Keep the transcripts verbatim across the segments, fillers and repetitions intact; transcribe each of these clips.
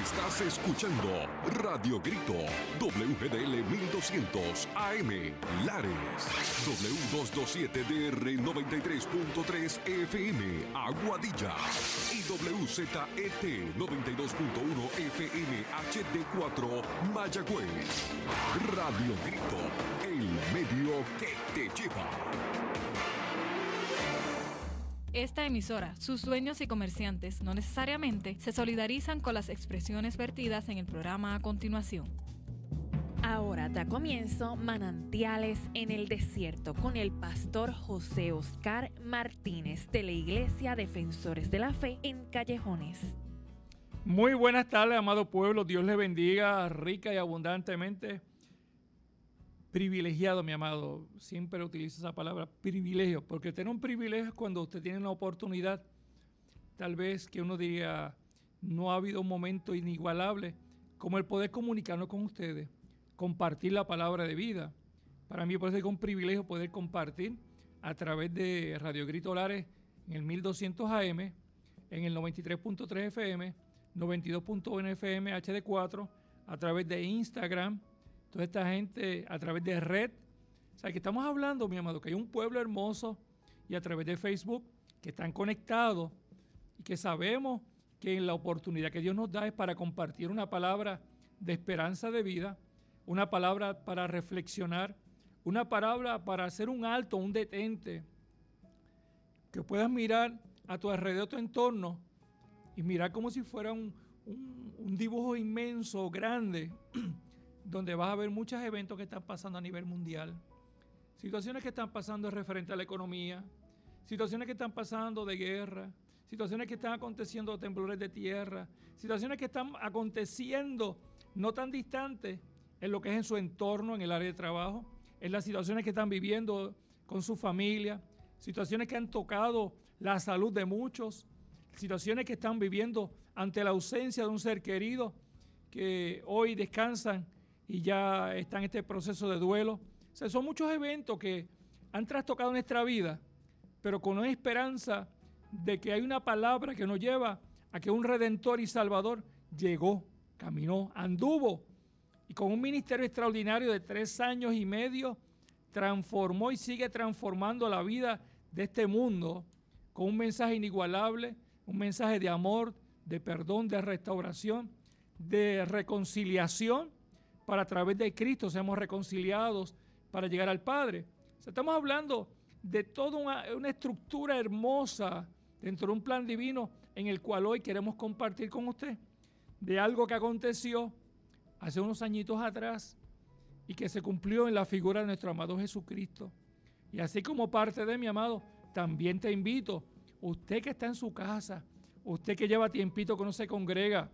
Estás escuchando Radio Grito, W G D L mil doscientos A M, Lares, W doscientos veintisiete D R noventa y tres punto tres F M, Aguadilla, y W Z E T noventa y dos punto uno F M H D cuatro, Mayagüez. Radio Grito, el medio que te lleva. Esta emisora, sus dueños y comerciantes no necesariamente se solidarizan con las expresiones vertidas en el programa a continuación. Ahora da comienzo Manantiales en el Desierto con el pastor José Oscar Martínez de la Iglesia Defensores de la Fe en Callejones. Muy buenas tardes, amado pueblo. Dios les bendiga rica y abundantemente. Privilegiado, mi amado. Siempre utilizo esa palabra, privilegio, porque tener un privilegio es cuando usted tiene una oportunidad, tal vez que uno diría, no ha habido un momento inigualable, como el poder comunicarnos con ustedes, compartir la palabra de vida. Para mí puede ser un privilegio poder compartir a través de Radio Grito Lares en el mil doscientos A M, en el noventa y tres punto tres F M, noventa y dos punto uno F M H D cuatro, a través de Instagram, toda esta gente a través de red. O sea, que estamos hablando, mi amado, que hay un pueblo hermoso y a través de Facebook que están conectados y que sabemos que la oportunidad que Dios nos da es para compartir una palabra de esperanza de vida, una palabra para reflexionar, una palabra para hacer un alto, un detente, que puedas mirar a tu alrededor, a tu entorno y mirar como si fuera un, un, un dibujo inmenso, grande, donde vas a ver muchos eventos que están pasando a nivel mundial, situaciones que están pasando referente a la economía, situaciones que están pasando de guerra, situaciones que están aconteciendo de temblores de tierra, situaciones que están aconteciendo no tan distantes en lo que es en su entorno, en el área de trabajo, en las situaciones que están viviendo con su familia, situaciones que han tocado la salud de muchos, situaciones que están viviendo ante la ausencia de un ser querido que hoy descansan y ya está en este proceso de duelo. O sea, son muchos eventos que han trastocado nuestra vida, pero con una esperanza de que hay una palabra que nos lleva a que un Redentor y Salvador llegó, caminó, anduvo, y con un ministerio extraordinario de tres años y medio transformó y sigue transformando la vida de este mundo con un mensaje inigualable, un mensaje de amor, de perdón, de restauración, de reconciliación, para a través de Cristo seamos reconciliados para llegar al Padre. O sea, estamos hablando de toda una, una estructura hermosa dentro de un plan divino en el cual hoy queremos compartir con usted de algo que aconteció hace unos añitos atrás y que se cumplió en la figura de nuestro amado Jesucristo. Y así como parte de mi amado, también te invito, usted que está en su casa, usted que lleva tiempito que no se congrega,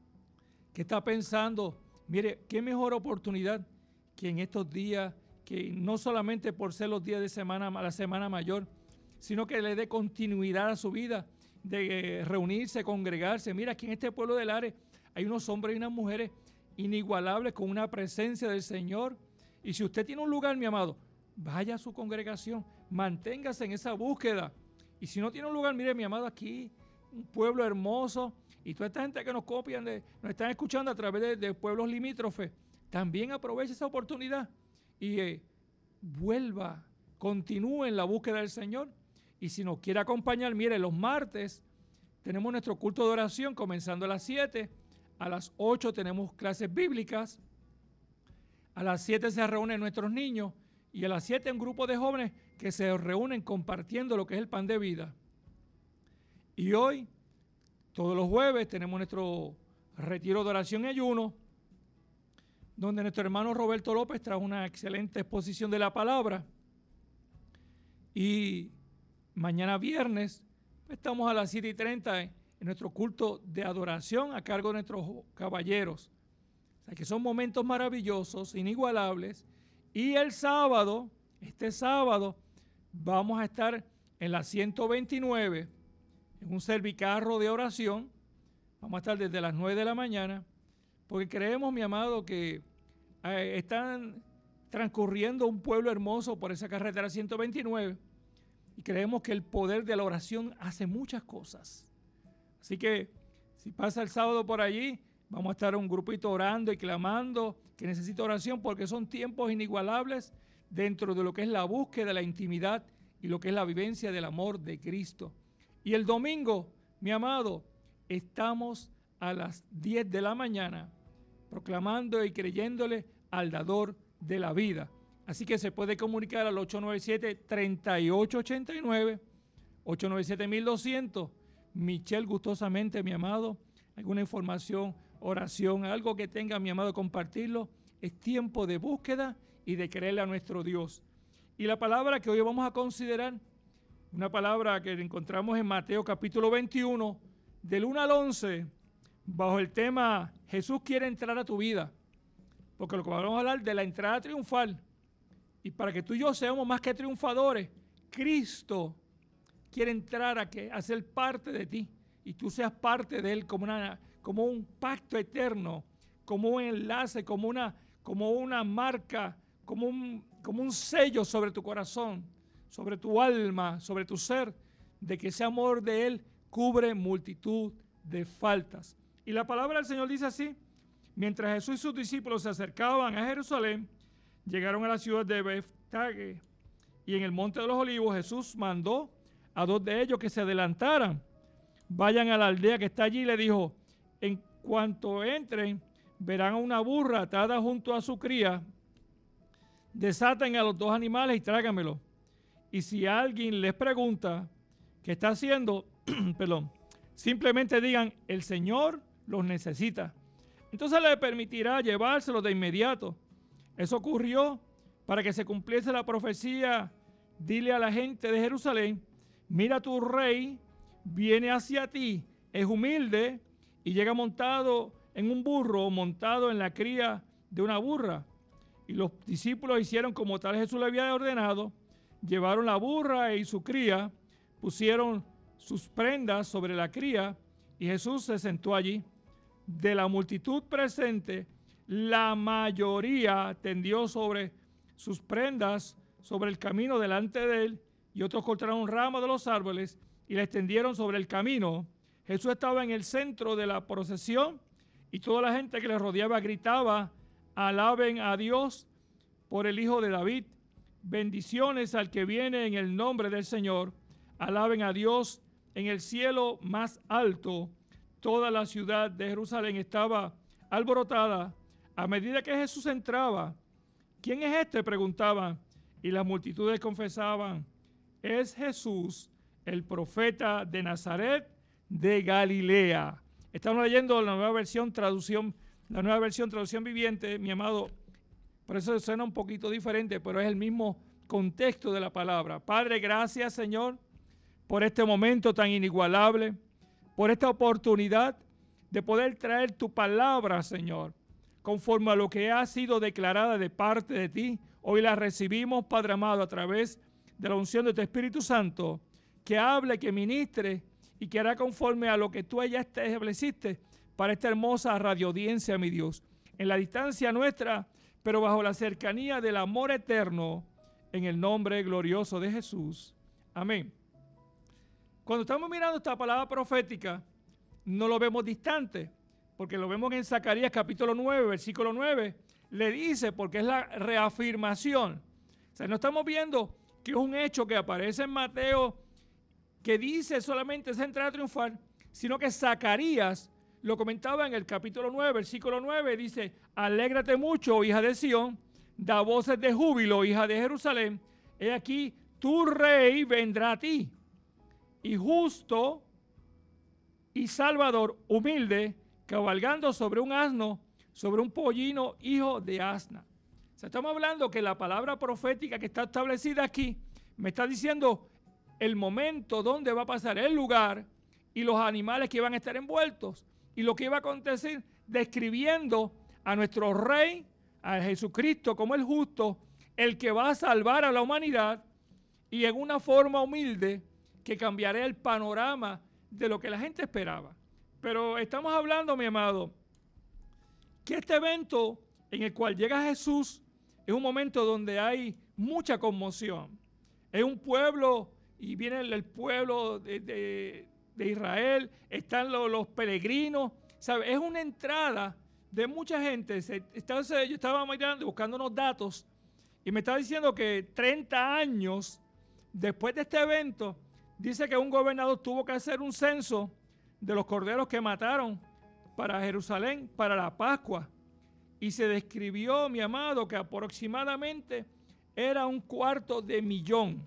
que está pensando, mire, qué mejor oportunidad que en estos días, que no solamente por ser los días de semana, la semana mayor, sino que le dé continuidad a su vida, de reunirse, congregarse. Mira, aquí en este pueblo de Lares hay unos hombres y unas mujeres inigualables con una presencia del Señor. Y si usted tiene un lugar, mi amado, vaya a su congregación, manténgase en esa búsqueda. Y si no tiene un lugar, mire, mi amado, aquí un pueblo hermoso, y toda esta gente que nos copian, de, nos están escuchando a través de, de pueblos limítrofes, también aproveche esa oportunidad y eh, vuelva, continúe en la búsqueda del Señor. Y si nos quiere acompañar, mire, los martes tenemos nuestro culto de oración comenzando a las siete, a las ocho tenemos clases bíblicas, a las siete se reúnen nuestros niños y a las siete un grupo de jóvenes que se reúnen compartiendo lo que es el pan de vida. Y hoy, todos los jueves, tenemos nuestro retiro de oración y ayuno, donde nuestro hermano Roberto López trae una excelente exposición de la palabra. Y mañana viernes, pues estamos a las siete y treinta en nuestro culto de adoración a cargo de nuestros caballeros. O sea que son momentos maravillosos, inigualables. Y el sábado, este sábado, vamos a estar en la ciento veintinueve, en un servicarro de oración. Vamos a estar desde las nueve de la mañana, porque creemos, mi amado, que eh, están transcurriendo un pueblo hermoso por esa carretera ciento veintinueve y creemos que el poder de la oración hace muchas cosas. Así que si pasa el sábado por allí, Vamos a estar un grupito orando y clamando que necesita oración porque son tiempos inigualables dentro de lo que es la búsqueda de la intimidad y lo que es la vivencia del amor de Cristo. Y el domingo, mi amado, estamos a las diez de la mañana proclamando y creyéndole al dador de la vida. Así que se puede comunicar al ocho nueve siete, tres ocho ocho nueve, ocho nueve siete, doscientos. Michelle, gustosamente, mi amado, alguna información, oración, algo que tenga, mi amado, compartirlo. Es tiempo de búsqueda y de creerle a nuestro Dios. Y la palabra que hoy vamos a considerar, una palabra que encontramos en Mateo capítulo veintiuno, del uno al once, bajo el tema Jesús quiere entrar a tu vida. Porque lo que vamos a hablar de la entrada triunfal. Y para que tú y yo seamos más que triunfadores, Cristo quiere entrar a, que, a ser parte de ti. Y tú seas parte de Él como, una, como un pacto eterno, como un enlace, como una, como una marca, como un, como un sello sobre tu corazón, sobre tu alma, sobre tu ser, de que ese amor de Él cubre multitud de faltas. Y la palabra del Señor dice así: mientras Jesús y sus discípulos se acercaban a Jerusalén, llegaron a la ciudad de Betfagé, y en el monte de los olivos Jesús mandó a dos de ellos que se adelantaran. Vayan a la aldea que está allí, y le dijo: en cuanto entren, verán a una burra atada junto a su cría. Desaten a los dos animales y tráiganmelo. Y si alguien les pregunta qué está haciendo, perdón, simplemente digan: el Señor los necesita. Entonces le permitirá llevárselos de inmediato. Eso ocurrió para que se cumpliese la profecía: dile a la gente de Jerusalén, mira, tu rey viene hacia ti, es humilde y llega montado en un burro, montado en la cría de una burra. Y los discípulos hicieron como tal Jesús le había ordenado, llevaron la burra y su cría, pusieron sus prendas sobre la cría y Jesús se sentó allí. De la multitud presente, la mayoría tendió sobre sus prendas sobre el camino delante de él, y otros cortaron ramas de los árboles y la extendieron sobre el camino. Jesús estaba en el centro de la procesión y toda la gente que le rodeaba gritaba: alaben a Dios por el Hijo de David, bendiciones al que viene en el nombre del Señor, alaben a Dios en el cielo más alto. Toda la ciudad de Jerusalén estaba alborotada a medida que Jesús entraba. ¿Quién es este?, preguntaban, y las multitudes confesaban: es Jesús, el profeta de Nazaret de Galilea. Estamos leyendo la nueva versión traducción, la nueva versión traducción viviente, mi amado. Por eso suena un poquito diferente, pero es el mismo contexto de la palabra. Padre, gracias, Señor, por este momento tan inigualable, por esta oportunidad de poder traer tu palabra, Señor, conforme a lo que ha sido declarada de parte de ti. Hoy la recibimos, Padre amado, a través de la unción de tu Espíritu Santo, que hable, que ministre y que hará conforme a lo que tú ya estableciste para esta hermosa radioaudiencia, mi Dios, en la distancia nuestra, pero bajo la cercanía del amor eterno, en el nombre glorioso de Jesús. Amén. Cuando estamos mirando esta palabra profética, no lo vemos distante, porque lo vemos en Zacarías capítulo nueve, versículo nueve, le dice, porque es la reafirmación. O sea, no estamos viendo que es un hecho que aparece en Mateo, que dice solamente esa entrada triunfal, sino que Zacarías lo comentaba en el capítulo nueve, versículo nueve, dice: alégrate mucho, hija de Sión, da voces de júbilo, hija de Jerusalén, he aquí, tu rey vendrá a ti, y justo y salvador, humilde, cabalgando sobre un asno, sobre un pollino, hijo de asna. O sea, estamos hablando que la palabra profética que está establecida aquí me está diciendo el momento donde va a pasar, el lugar y los animales que iban a estar envueltos y lo que iba a acontecer, describiendo a nuestro rey, a Jesucristo como el justo, el que va a salvar a la humanidad, y en una forma humilde que cambiará el panorama de lo que la gente esperaba. Pero estamos hablando, mi amado, que este evento en el cual llega Jesús es un momento donde hay mucha conmoción. Es un pueblo, y viene el, el pueblo de, de, de Israel, están los, los peregrinos, ¿Sabe? Es una entrada de mucha gente. Entonces yo estaba mirando, buscando unos datos y me estaba diciendo que treinta años después de este evento, dice que un gobernador tuvo que hacer un censo de los corderos que mataron para Jerusalén, para la Pascua. Y se describió, mi amado, que aproximadamente era un cuarto de millón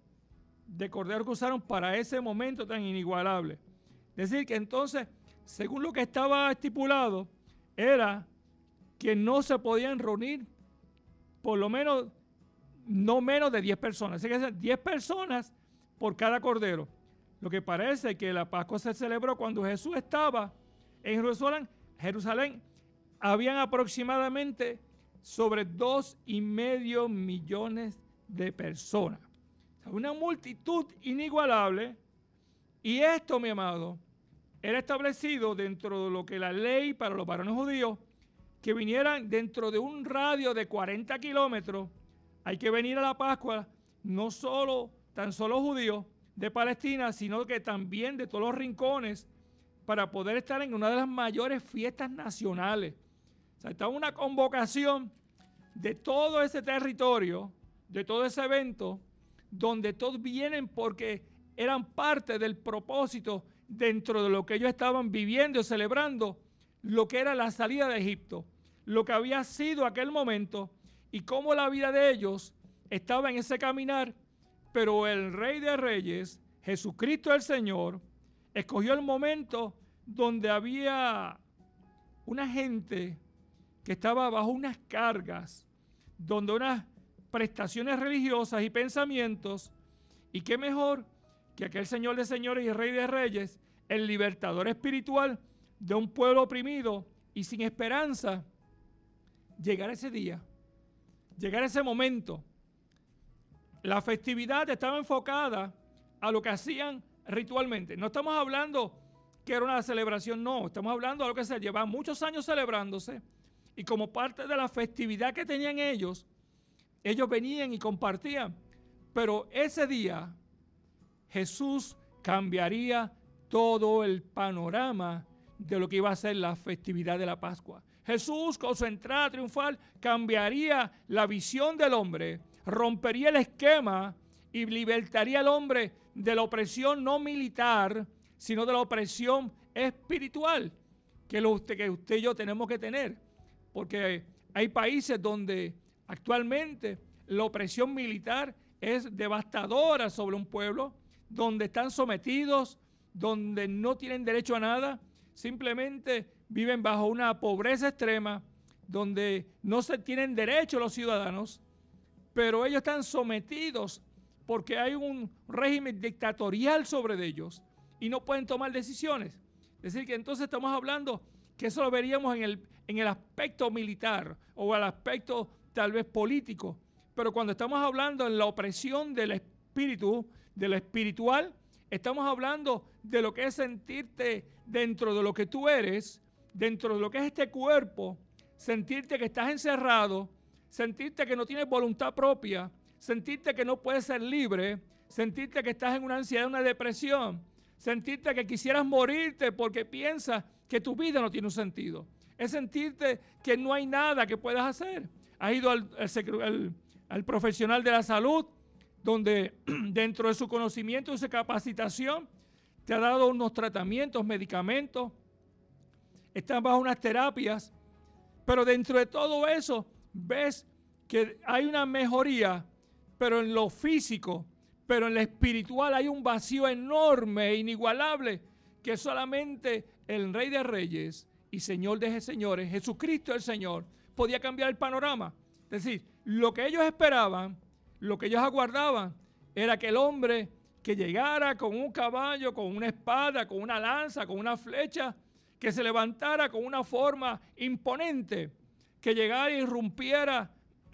de corderos que usaron para ese momento tan inigualable. Es decir, que entonces, según lo que estaba estipulado, era que no se podían reunir por lo menos, no menos de diez personas. Así que diez personas por cada cordero. Lo que parece que la Pascua se celebró cuando Jesús estaba en Jerusalén. Jerusalén habían aproximadamente sobre dos y medio millones de personas. O sea, una multitud inigualable. Y esto, mi amado, era establecido dentro de lo que la ley para los varones judíos, que vinieran dentro de un radio de cuarenta kilómetros. Hay que venir a la Pascua, no solo, tan solo judíos de Palestina, sino que también de todos los rincones, para poder estar en una de las mayores fiestas nacionales. O sea, está una convocación de todo ese territorio, de todo ese evento, donde todos vienen porque eran parte del propósito dentro de lo que ellos estaban viviendo y celebrando, lo que era la salida de Egipto, lo que había sido aquel momento y cómo la vida de ellos estaba en ese caminar, pero el Rey de Reyes, Jesucristo el Señor, escogió el momento donde había una gente que estaba bajo unas cargas, donde unas prestaciones religiosas y pensamientos, y qué mejor que aquel Señor de señores y Rey de reyes, el libertador espiritual de un pueblo oprimido y sin esperanza, llegar ese día, llegar ese momento. La festividad estaba enfocada a lo que hacían ritualmente. No estamos hablando que era una celebración, no, estamos hablando de lo que se lleva muchos años celebrándose, y como parte de la festividad que tenían ellos, ellos venían y compartían. Pero ese día Jesús cambiaría todo el panorama de lo que iba a ser la festividad de la Pascua. Jesús, con su entrada triunfal, cambiaría la visión del hombre, rompería el esquema y libertaría al hombre de la opresión no militar, sino de la opresión espiritual que, lo, que usted y yo tenemos que tener. Porque hay países donde actualmente la opresión militar es devastadora sobre un pueblo, donde están sometidos, donde no tienen derecho a nada, simplemente viven bajo una pobreza extrema, donde no se tienen derecho los ciudadanos, pero ellos están sometidos porque hay un régimen dictatorial sobre ellos y no pueden tomar decisiones. Es decir, que entonces estamos hablando que eso lo veríamos en el, en el aspecto militar o el aspecto tal vez político, pero cuando estamos hablando en la opresión del espíritu, de lo espiritual, estamos hablando de lo que es sentirte dentro de lo que tú eres, dentro de lo que es este cuerpo, sentirte que estás encerrado, sentirte que no tienes voluntad propia, sentirte que no puedes ser libre, sentirte que estás en una ansiedad, una depresión, sentirte que quisieras morirte porque piensas que tu vida no tiene un sentido. Es sentirte que no hay nada que puedas hacer. Has ido al, al, al, al profesional de la salud, donde dentro de su conocimiento y su capacitación te ha dado unos tratamientos, medicamentos, están bajo unas terapias, pero dentro de todo eso ves que hay una mejoría, pero en lo físico, pero en lo espiritual hay un vacío enorme e inigualable que solamente el Rey de Reyes y Señor de Señores, Jesucristo el Señor, podía cambiar el panorama. Es decir, lo que ellos esperaban, lo que ellos aguardaban, era que el hombre que llegara con un caballo, con una espada, con una lanza, con una flecha, que se levantara con una forma imponente, que llegara y irrumpiera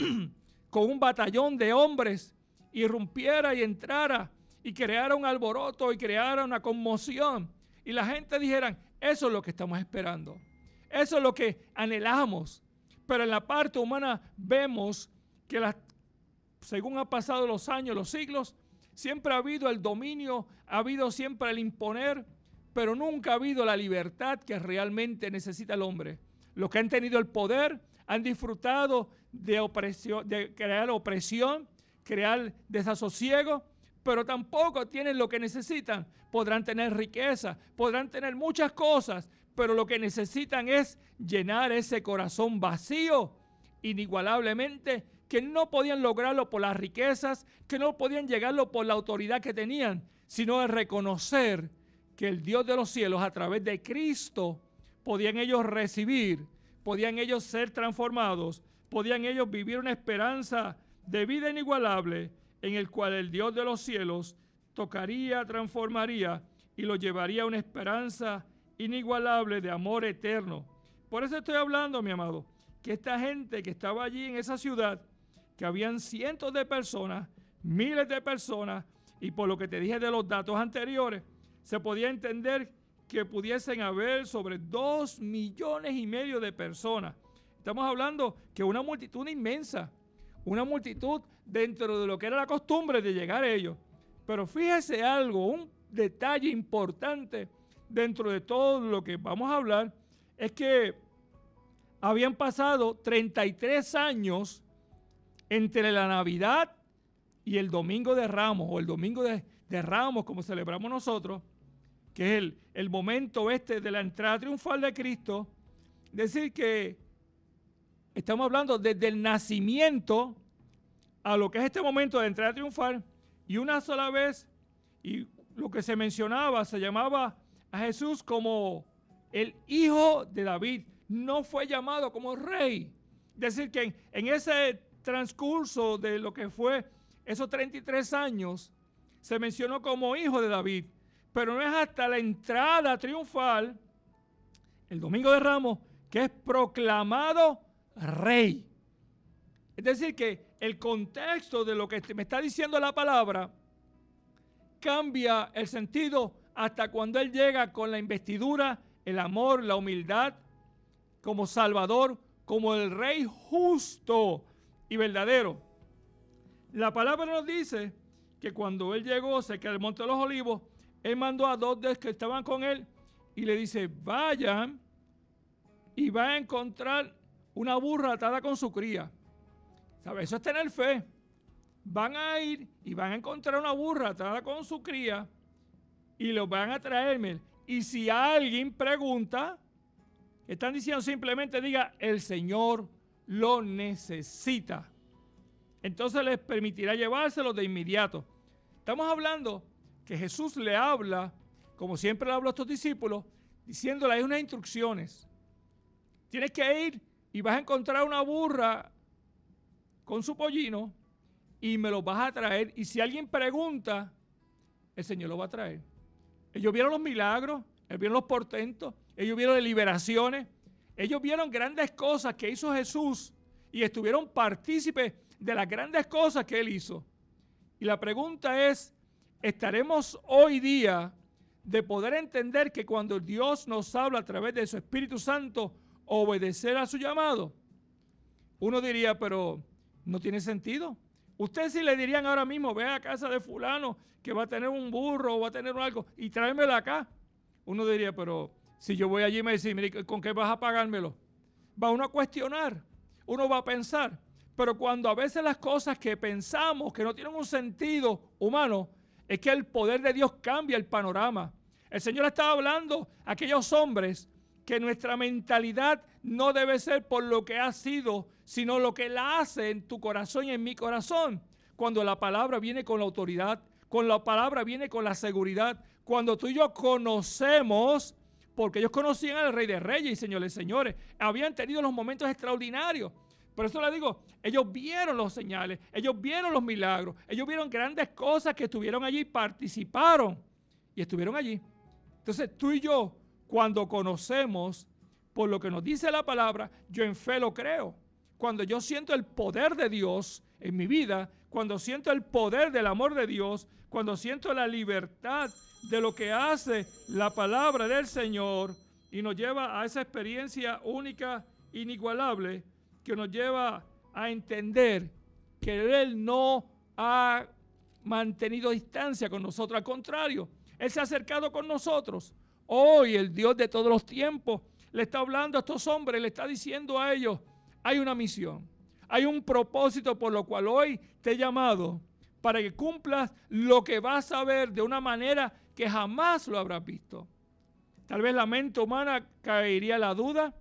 con un batallón de hombres, irrumpiera y entrara y creara un alboroto y creara una conmoción. Y la gente dijera, eso es lo que estamos esperando, eso es lo que anhelamos. Pero en la parte humana vemos que las, según han pasado los años, los siglos, siempre ha habido el dominio, ha habido siempre el imponer, pero nunca ha habido la libertad que realmente necesita el hombre. Los que han tenido el poder han disfrutado de opresión, de crear opresión, crear desasosiego, pero tampoco tienen lo que necesitan. Podrán tener riqueza, podrán tener muchas cosas, pero lo que necesitan es llenar ese corazón vacío, inigualablemente, que no podían lograrlo por las riquezas, que no podían llegarlo por la autoridad que tenían, sino de reconocer que el Dios de los cielos, a través de Cristo, podían ellos recibir, podían ellos ser transformados, podían ellos vivir una esperanza de vida inigualable, en el cual el Dios de los cielos tocaría, transformaría y lo llevaría a una esperanza inigualable de amor eterno. Por eso estoy hablando, mi amado, que esta gente que estaba allí en esa ciudad, que habían cientos de personas, miles de personas, y por lo que te dije de los datos anteriores, se podía entender que pudiesen haber sobre dos millones y medio de personas. Estamos hablando que una multitud inmensa, una multitud dentro de lo que era la costumbre de llegar a ellos. Pero fíjese algo, un detalle importante dentro de todo lo que vamos a hablar, es que habían pasado treinta y tres años entre la Navidad y el Domingo de Ramos, o el Domingo de, de Ramos, como celebramos nosotros, que es el, el momento este de la entrada triunfal de Cristo. Es decir, que estamos hablando desde el nacimiento a lo que es este momento de entrada triunfal, y una sola vez, y lo que se mencionaba, se llamaba a Jesús como el hijo de David, no fue llamado como rey. Es decir, que en, en ese transcurso de lo que fue esos treinta y tres años, se mencionó como hijo de David, pero no es hasta la entrada triunfal, el Domingo de Ramos, que es proclamado rey. Es decir, que el contexto de lo que me está diciendo la palabra cambia el sentido hasta cuando él llega con la investidura, el amor, la humildad, como Salvador, como el Rey justo y verdadero. La palabra nos dice que cuando él llegó cerca del Monte de los Olivos, él mandó a dos de los que estaban con él y le dice: vayan y van a encontrar una burra atada con su cría. ¿Sabe? Eso es tener fe. Van a ir y van a encontrar una burra atada con su cría y los van a traerme. Y si alguien pregunta, están diciendo simplemente diga: el Señor lo necesita. Entonces les permitirá llevárselo de inmediato. Estamos hablando que Jesús le habla, como siempre le habla a estos discípulos, diciéndole hay unas instrucciones. Tienes que ir y vas a encontrar una burra con su pollino y me lo vas a traer. Y si alguien pregunta, el Señor lo va a traer. Ellos vieron los milagros, ellos vieron los portentos, ellos vieron liberaciones, ellos vieron grandes cosas que hizo Jesús y estuvieron partícipes de las grandes cosas que Él hizo. Y la pregunta es, ¿estaremos hoy día de poder entender que cuando Dios nos habla a través de su Espíritu Santo, obedecer a su llamado? Uno diría, pero no tiene sentido. Ustedes sí le dirían ahora mismo, ve a la casa de fulano que va a tener un burro o va a tener algo y tráemelo acá. Uno diría, pero si yo voy allí y me dice, mire, ¿con qué vas a pagármelo? Va uno a cuestionar, uno va a pensar. Pero cuando a veces las cosas que pensamos que no tienen un sentido humano, es que el poder de Dios cambia el panorama. El Señor estaba hablando a aquellos hombres que nuestra mentalidad no debe ser por lo que ha sido, sino lo que Él hace en tu corazón y en mi corazón. Cuando la palabra viene con la autoridad, cuando la palabra viene con la seguridad, cuando tú y yo conocemos, porque ellos conocían al Rey de Reyes y Señores de Señores, habían tenido los momentos extraordinarios. Por eso le digo, ellos vieron los señales, ellos vieron los milagros, ellos vieron grandes cosas que estuvieron allí, participaron y estuvieron allí. Entonces tú y yo, cuando conocemos por lo que nos dice la palabra, yo en fe lo creo. Cuando yo siento el poder de Dios en mi vida, cuando siento el poder del amor de Dios, cuando siento la libertad de lo que hace la palabra del Señor y nos lleva a esa experiencia única, inigualable, que nos lleva a entender que Él no ha mantenido distancia con nosotros. Al contrario, Él se ha acercado con nosotros. Hoy el Dios de todos los tiempos le está hablando a estos hombres, le está diciendo a ellos, hay una misión, hay un propósito por lo cual hoy te he llamado para que cumplas lo que vas a ver de una manera que jamás lo habrás visto. Tal vez la mente humana caería en la duda,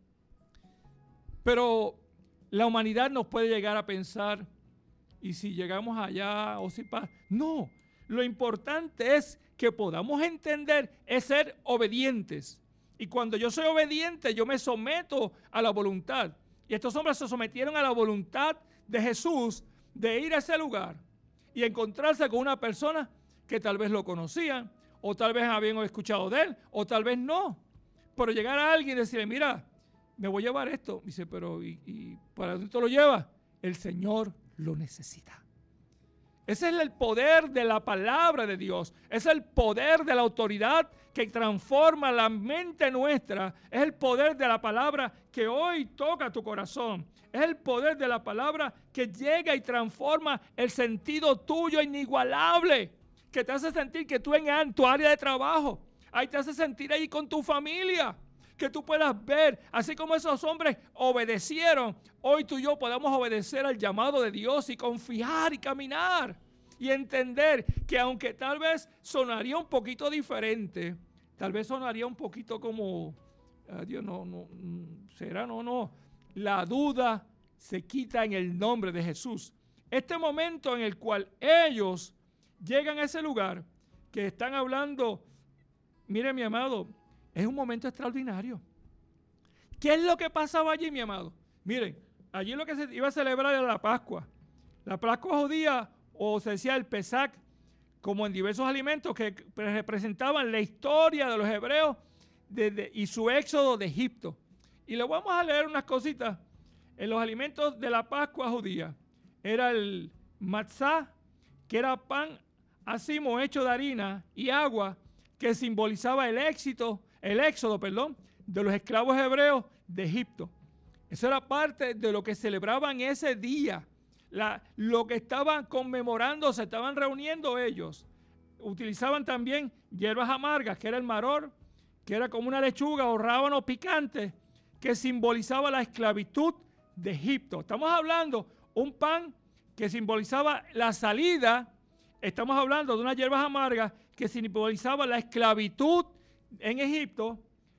pero la humanidad nos puede llegar a pensar, y si llegamos allá o si pasa, no, lo importante es que podamos entender, es ser obedientes. Y cuando yo soy obediente, yo me someto a la voluntad. Y estos hombres se sometieron a la voluntad de Jesús de ir a ese lugar y encontrarse con una persona que tal vez lo conocían, o tal vez habían escuchado de él, o tal vez no. Pero llegar a alguien y decirle, mira, me voy a llevar esto. Dice, pero ¿y, y para dónde te lo llevas? El Señor lo necesita. Ese es el poder de la palabra de Dios. Es el poder de la autoridad que transforma la mente nuestra. Es el poder de la palabra que hoy toca tu corazón. Es el poder de la palabra que llega y transforma el sentido tuyo inigualable. Que te hace sentir que tú en tu área de trabajo, ahí te hace sentir ahí con tu familia. Que tú puedas ver, así como esos hombres obedecieron, hoy tú y yo podamos obedecer al llamado de Dios y confiar y caminar y entender que aunque tal vez sonaría un poquito diferente, tal vez sonaría un poquito como, uh, Dios, no, no, será, no, no, la duda se quita en el nombre de Jesús. Este momento en el cual ellos llegan a ese lugar que están hablando, mire mi amado, es un momento extraordinario. ¿Qué es lo que pasaba allí, mi amado? Miren, allí lo que se iba a celebrar era la Pascua. La Pascua judía, o se decía el Pesach, como en diversos alimentos que representaban la historia de los hebreos desde, y su éxodo de Egipto. Y le vamos a leer unas cositas. En los alimentos de la Pascua judía era el matzá, que era pan asimo hecho de harina y agua, que simbolizaba el éxito el éxodo, perdón, de los esclavos hebreos de Egipto. Eso era parte de lo que celebraban ese día. La, lo que estaban conmemorando, se estaban reuniendo ellos. Utilizaban también hierbas amargas, que era el maror, que era como una lechuga o rábano picante, que simbolizaba la esclavitud de Egipto. Estamos hablando un pan que simbolizaba la salida. Estamos hablando de unas hierbas amargas que simbolizaba la esclavitud en Egipto.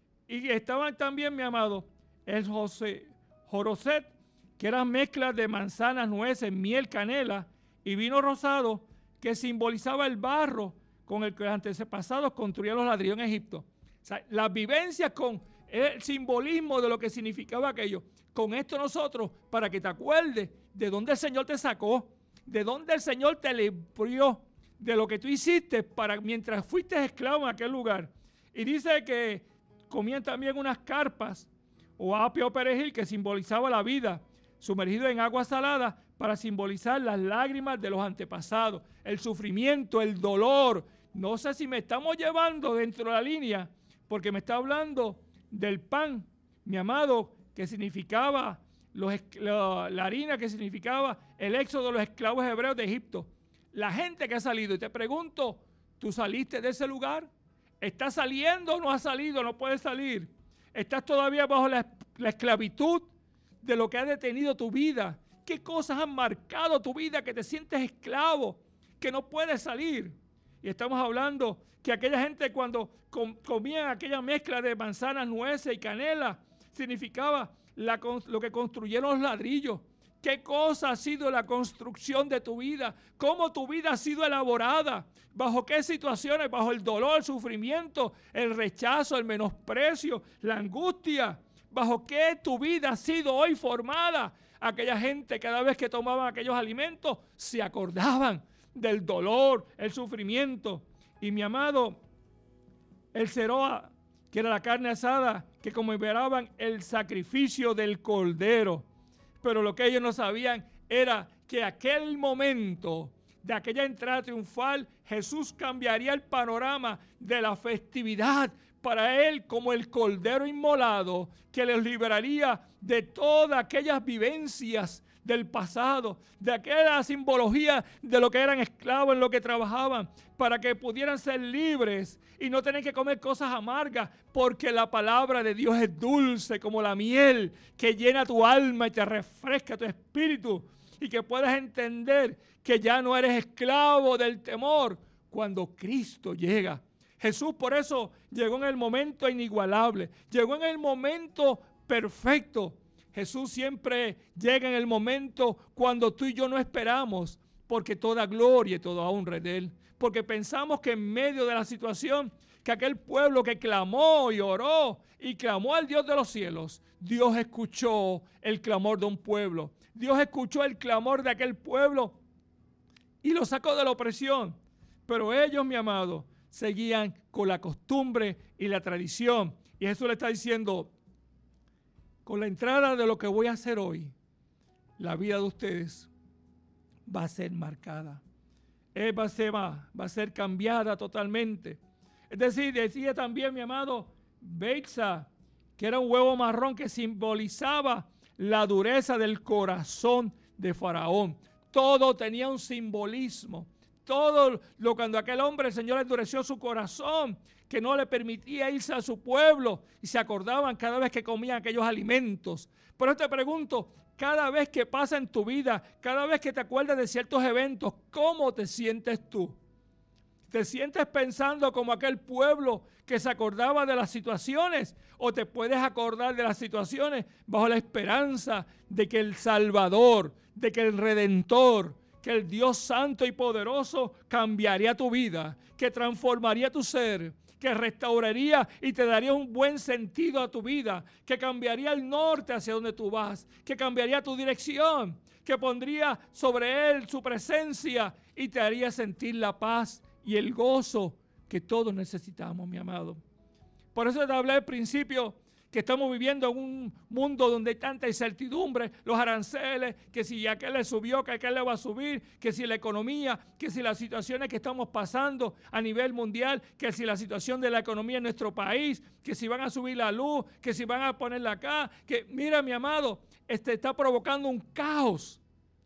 Y estaban también, mi amado, el José, joroset, que eran mezclas de manzanas, nueces, miel, canela y vino rosado, que simbolizaba el barro con el que los antepasados construían los ladrillos en Egipto. O sea, las vivencias con el simbolismo de lo que significaba aquello. Con esto nosotros, para que te acuerdes de dónde el Señor te sacó, de dónde el Señor te libró, de lo que tú hiciste para mientras fuiste esclavo en aquel lugar. Y dice que comían también unas carpas o apio o perejil, que simbolizaba la vida, sumergido en agua salada para simbolizar las lágrimas de los antepasados, el sufrimiento, el dolor. No sé si me estamos llevando dentro de la línea, porque me está hablando del pan, mi amado, que significaba los, la, la harina, que significaba el éxodo de los esclavos hebreos de Egipto. La gente que ha salido, y te pregunto, ¿tú saliste de ese lugar? ¿Estás saliendo o no has salido? No puedes salir. ¿Estás todavía bajo la, la esclavitud de lo que ha detenido tu vida? ¿Qué cosas han marcado tu vida que te sientes esclavo, que no puedes salir? Y estamos hablando que aquella gente cuando com, comían aquella mezcla de manzanas, nueces y canela, significaba la, lo que construyeron los ladrillos. ¿Qué cosa ha sido la construcción de tu vida? ¿Cómo tu vida ha sido elaborada? ¿Bajo qué situaciones? ¿Bajo el dolor, el sufrimiento, el rechazo, el menosprecio, la angustia? ¿Bajo qué tu vida ha sido hoy formada? Aquella gente, cada vez que tomaban aquellos alimentos, se acordaban del dolor, el sufrimiento. Y mi amado, el ceroa, que era la carne asada, que conmemoraban el sacrificio del cordero. Pero lo que ellos no sabían era que aquel momento de aquella entrada triunfal, Jesús cambiaría el panorama de la festividad para él como el cordero inmolado que les liberaría de todas aquellas vivencias del pasado, de aquella simbología de lo que eran esclavos, en lo que trabajaban, para que pudieran ser libres y no tener que comer cosas amargas, porque la palabra de Dios es dulce como la miel que llena tu alma y te refresca tu espíritu, y que puedas entender que ya no eres esclavo del temor cuando Cristo llega. Jesús por eso llegó en el momento inigualable, llegó en el momento perfecto. Jesús siempre llega en el momento cuando tú y yo no esperamos, porque toda gloria y toda honra es de Él. Porque pensamos que en medio de la situación, que aquel pueblo que clamó y oró y clamó al Dios de los cielos, Dios escuchó el clamor de un pueblo. Dios escuchó el clamor de aquel pueblo y lo sacó de la opresión. Pero ellos, mi amado, seguían con la costumbre y la tradición. Y Jesús le está diciendo, con la entrada de lo que voy a hacer hoy, la vida de ustedes va a ser marcada. Él va a ser, va, va a ser cambiada totalmente. Es decir, decía también mi amado Beiza, que era un huevo marrón que simbolizaba la dureza del corazón de Faraón. Todo tenía un simbolismo. Todo lo cuando aquel hombre, el Señor endureció su corazón, que no le permitía irse a su pueblo, y se acordaban cada vez que comían aquellos alimentos. Por eso te pregunto, cada vez que pasa en tu vida, cada vez que te acuerdas de ciertos eventos, ¿cómo te sientes tú? ¿Te sientes pensando como aquel pueblo que se acordaba de las situaciones? ¿O te puedes acordar de las situaciones bajo la esperanza de que el Salvador, de que el Redentor, que el Dios santo y poderoso cambiaría tu vida, que transformaría tu ser, que restauraría y te daría un buen sentido a tu vida, que cambiaría el norte hacia donde tú vas, que cambiaría tu dirección, que pondría sobre él su presencia y te haría sentir la paz y el gozo que todos necesitamos, mi amado? Por eso te hablé al principio que estamos viviendo en un mundo donde hay tanta incertidumbre, los aranceles, que si aquel le subió, que aquel le va a subir, que si la economía, que si las situaciones que estamos pasando a nivel mundial, que si la situación de la economía en nuestro país, que si van a subir la luz, que si van a ponerla acá, que mira mi amado, este está provocando un caos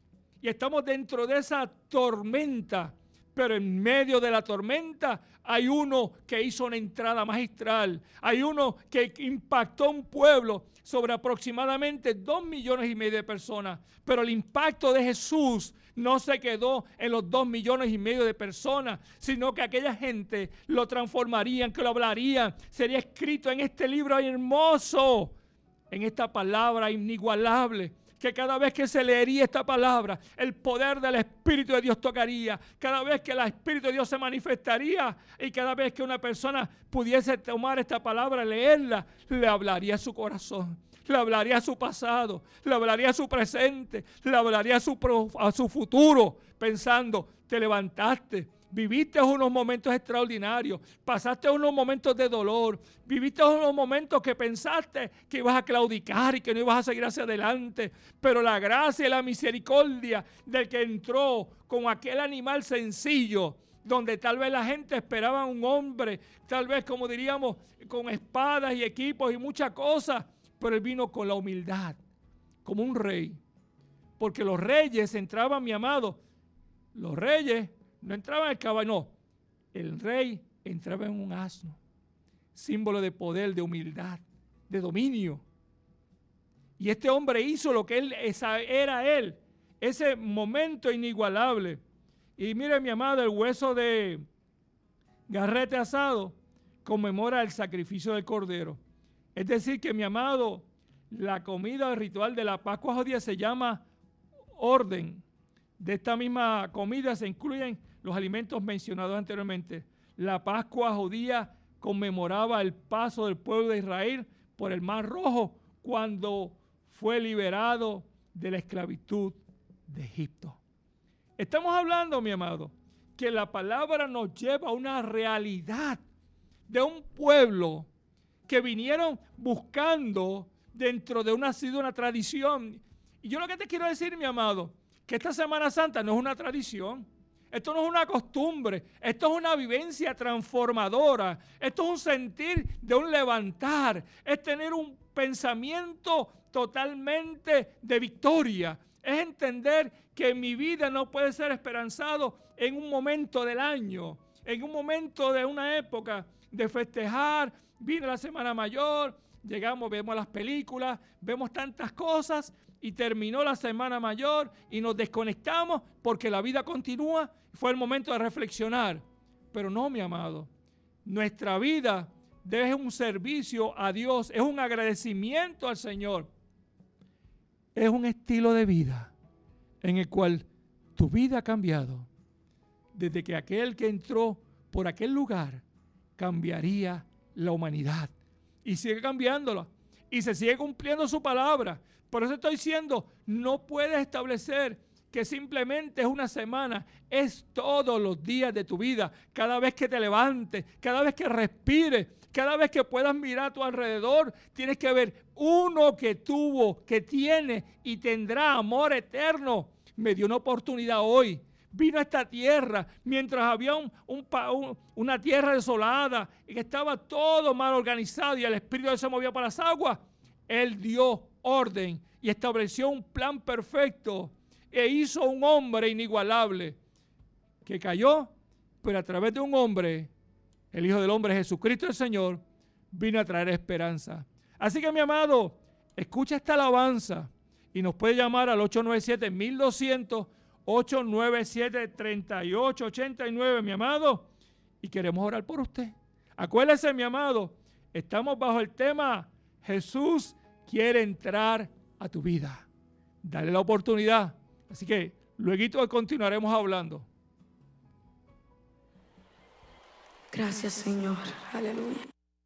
y estamos dentro de esa tormenta. Pero en medio de la tormenta hay uno que hizo una entrada magistral. Hay uno que impactó un pueblo sobre aproximadamente dos millones y medio de personas. Pero el impacto de Jesús no se quedó en los dos millones y medio de personas, sino que aquella gente lo transformarían, que lo hablarían. Sería escrito en este libro hermoso, en esta palabra inigualable, que cada vez que se leería esta palabra, el poder del Espíritu de Dios tocaría, cada vez que el Espíritu de Dios se manifestaría y cada vez que una persona pudiese tomar esta palabra, leerla, le hablaría a su corazón, le hablaría a su pasado, le hablaría a su presente, le hablaría a su, a su futuro, pensando, te levantaste, viviste unos momentos extraordinarios, pasaste unos momentos de dolor, viviste unos momentos que pensaste que ibas a claudicar y que no ibas a seguir hacia adelante, pero la gracia y la misericordia del que entró con aquel animal sencillo, donde tal vez la gente esperaba un hombre, tal vez como diríamos, con espadas y equipos y muchas cosas, pero él vino con la humildad, como un rey, porque los reyes entraban, mi amado, los reyes no entraba en el caballo, no. El rey entraba en un asno, símbolo de poder, de humildad, de dominio. Y este hombre hizo lo que él era él, ese momento inigualable. Y mire, mi amado, el hueso de garrete asado conmemora el sacrificio del cordero. Es decir, que mi amado, la comida ritual de la Pascua judía se llama orden. De esta misma comida se incluyen los alimentos mencionados anteriormente. La Pascua judía conmemoraba el paso del pueblo de Israel por el Mar Rojo cuando fue liberado de la esclavitud de Egipto. Estamos hablando, mi amado, que la palabra nos lleva a una realidad de un pueblo que vinieron buscando dentro de una, de una tradición. Y yo lo que te quiero decir, mi amado, que esta Semana Santa no es una tradición. Esto no es una costumbre, esto es una vivencia transformadora, esto es un sentir de un levantar, es tener un pensamiento totalmente de victoria, Es entender que mi vida no puede ser esperanzado en un momento del año, en un momento de una época de festejar. Viene la Semana Mayor, llegamos, vemos las películas, vemos tantas cosas y terminó la Semana Mayor y nos desconectamos porque la vida continúa. Fue el momento de reflexionar. Pero no, mi amado, nuestra vida debe ser un servicio a Dios, es un agradecimiento al Señor. Es un estilo de vida en el cual tu vida ha cambiado desde que aquel que entró por aquel lugar cambiaría la humanidad y sigue cambiándola y se sigue cumpliendo su palabra. Por eso estoy diciendo, no puedes establecer que simplemente es una semana, es todos los días de tu vida, cada vez que te levantes, cada vez que respires, cada vez que puedas mirar a tu alrededor, tienes que ver uno que tuvo, que tiene y tendrá amor eterno. Me dio una oportunidad hoy. Vino a esta tierra mientras había un, un, un, una tierra desolada y que estaba todo mal organizado y el Espíritu de Dios se movía para las aguas. Él dio orden y estableció un plan perfecto e hizo un hombre inigualable que cayó, pero a través de un hombre, el Hijo del Hombre, Jesucristo el Señor, vino a traer esperanza. Así que, mi amado, escucha esta alabanza y nos puede llamar al ocho nueve siete, mil doscientos, ocho nueve siete, tres ocho ocho nueve, mi amado, y queremos orar por usted. Acuérdese, mi amado, estamos bajo el tema Jesús quiere entrar a tu vida. Dale la oportunidad. Así que luego continuaremos hablando. Gracias, Señor. Aleluya.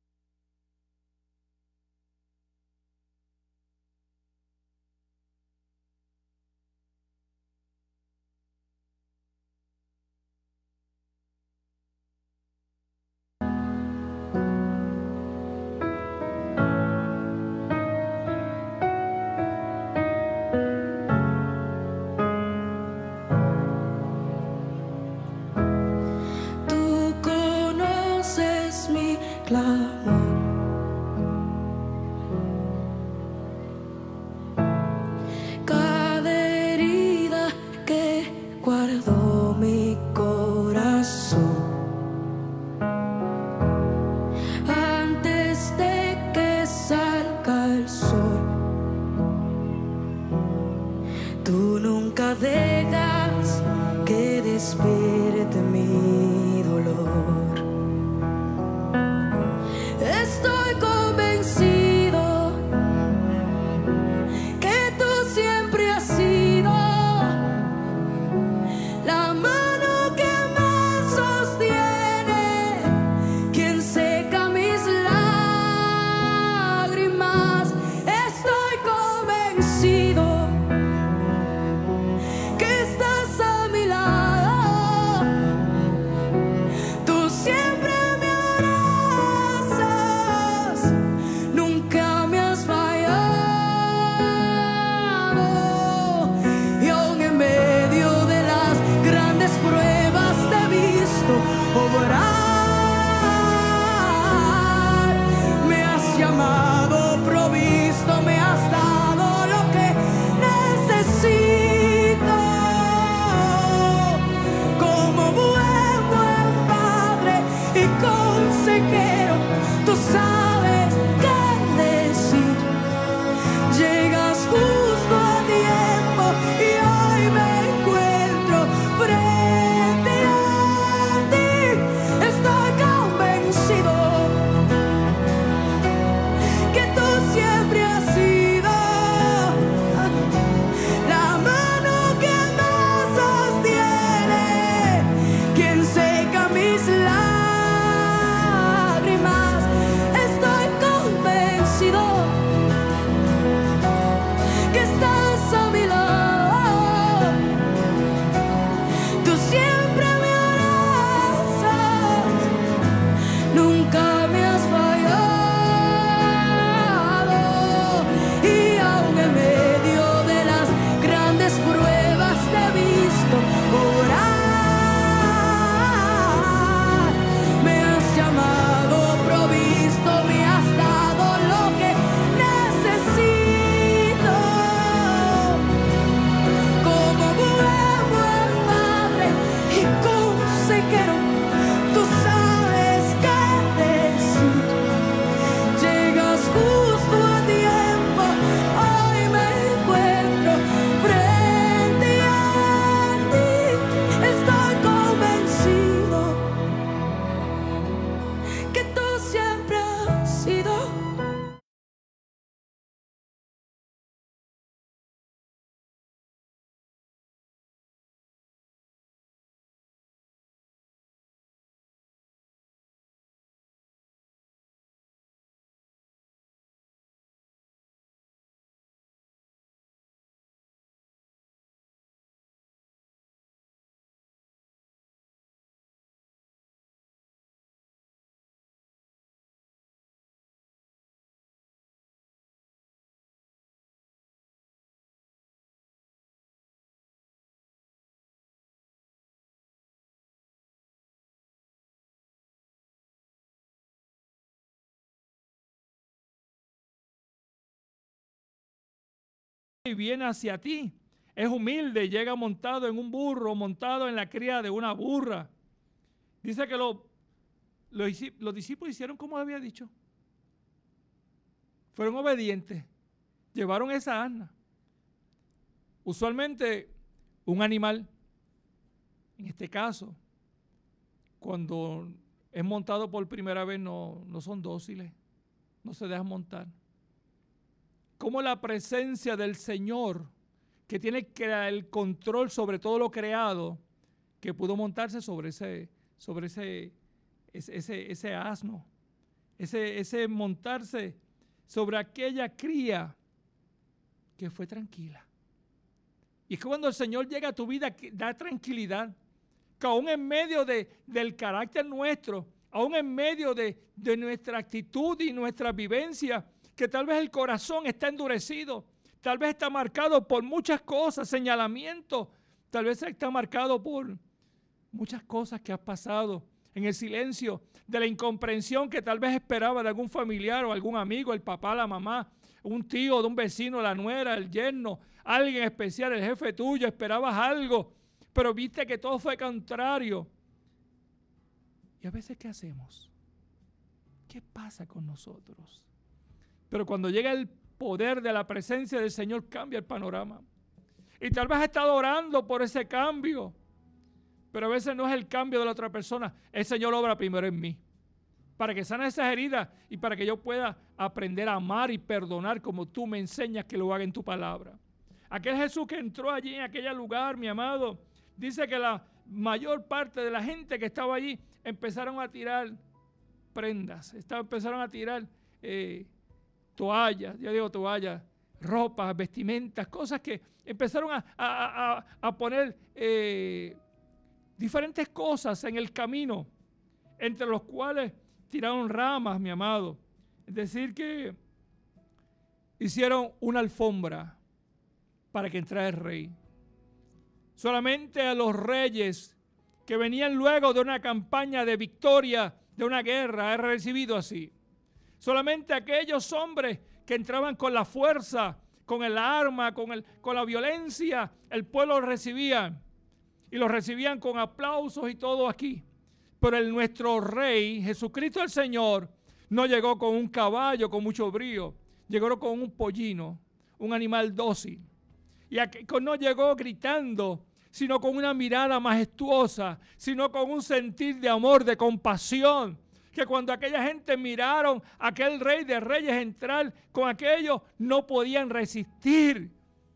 Cada herida que guardó mi corazón antes de que salga el sol, tú nunca dejas que despierte mi dolor. Estoy convencido que tú siempre has sido la mano que me sostiene, quien seca mis lágrimas. Estoy convencido que estás a mi lado, tú siempre me abrazas, nunca me has fallado, y aún en medio de las grandes pruebas te he visto obrar. Me has llamado, provisto, me has dado lo que necesito. Como buen, buen padre y consejero, tú sabes qué decir. Llegas justo a tiempo y hoy me encuentro frente a ti. Estoy convencido que tú siempre has sido la mano que me sostiene, quien seca mis lágrimas. Estoy convencido que estás a mi lado, tú siempre me abrazas, nunca me has fallado, y aún en medio de las grandes pruebas te he visto orar. Me has llamado, provisto, me has dado lo que necesito. y viene hacia ti. Es humilde y llega montado en un burro, montado en la cría de una burra. Dice que lo, lo, los discípulos hicieron como había dicho. Fueron obedientes. Llevaron esa asna. Usualmente un animal, en este caso, cuando es montado por primera vez no, no son dóciles, no se dejan montar. Como la presencia del Señor, que tiene el control sobre todo lo creado, que pudo montarse sobre ese, sobre ese, ese, ese, ese asno, ese, ese montarse sobre aquella cría que fue tranquila. Y es que cuando el Señor llega a tu vida, da tranquilidad, que aún en medio de, del carácter nuestro, aún en medio de, de nuestra actitud y nuestra vivencia, que tal vez el corazón está endurecido, tal vez está marcado por muchas cosas, señalamientos, tal vez está marcado por muchas cosas que has pasado en el silencio, de la incomprensión que tal vez esperaba de algún familiar o algún amigo, el papá, la mamá, un tío, de un vecino, la nuera, el yerno, alguien especial, el jefe tuyo, esperabas algo, pero viste que todo fue contrario. Y a veces, ¿qué hacemos? ¿Qué pasa con nosotros? Pero cuando llega el poder de la presencia del Señor, cambia el panorama. Y tal vez has estado orando por ese cambio, pero a veces no es el cambio de la otra persona. El Señor obra primero en mí, para que sane esas heridas y para que yo pueda aprender a amar y perdonar como tú me enseñas que lo haga en tu palabra. Aquel Jesús que entró allí en aquel lugar, mi amado, dice que la mayor parte de la gente que estaba allí empezaron a tirar prendas, empezaron a tirar eh, toallas, yo digo toallas, ropas, vestimentas, cosas que empezaron a, a, a, a poner eh, diferentes cosas en el camino, entre los cuales tiraron ramas, mi amado. Es decir, que hicieron una alfombra para que entrara el rey. Solamente a los reyes que venían luego de una campaña de victoria, de una guerra, he recibido así. Solamente aquellos hombres que entraban con la fuerza, con el arma, con, el, con la violencia, el pueblo lo recibía. Y lo recibían con aplausos y todo aquí. Pero el nuestro Rey, Jesucristo el Señor, no llegó con un caballo con mucho brío. Llegó con un pollino, un animal dócil. Y aquí, no llegó gritando, sino con una mirada majestuosa, sino con un sentir de amor, de compasión. Que cuando aquella gente miraron a aquel Rey de Reyes entrar con aquello, no podían resistir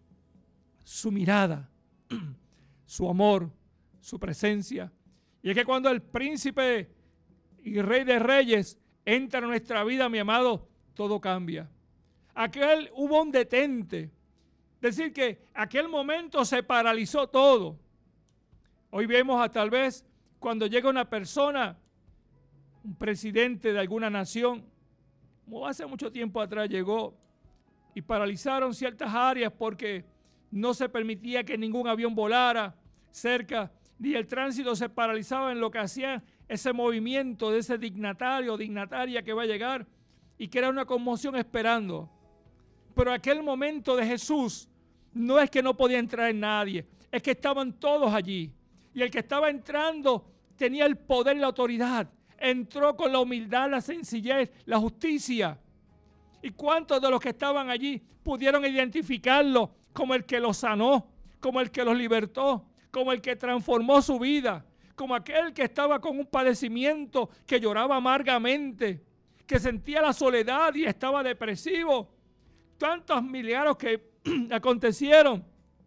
su mirada, su amor, su presencia. Y es que cuando el príncipe y Rey de Reyes entra en nuestra vida, mi amado, todo cambia. Aquel hubo un detente. Es decir, que aquel momento se paralizó todo. Hoy vemos a tal vez cuando llega una persona, un presidente de alguna nación, como hace mucho tiempo atrás llegó, y paralizaron ciertas áreas porque no se permitía que ningún avión volara cerca, ni el tránsito se paralizaba en lo que hacía ese movimiento de ese dignatario o dignataria que va a llegar y que era una conmoción esperando. Pero aquel momento de Jesús no es que no podía entrar nadie, es que estaban todos allí. Y el que estaba entrando tenía el poder y la autoridad. Entró con la humildad, la sencillez, la justicia. ¿Y cuántos de los que estaban allí pudieron identificarlo como el que los sanó, como el que los libertó, como el que transformó su vida, como aquel que estaba con un padecimiento, que lloraba amargamente, que sentía la soledad y estaba depresivo? Tantos milagros que acontecieron.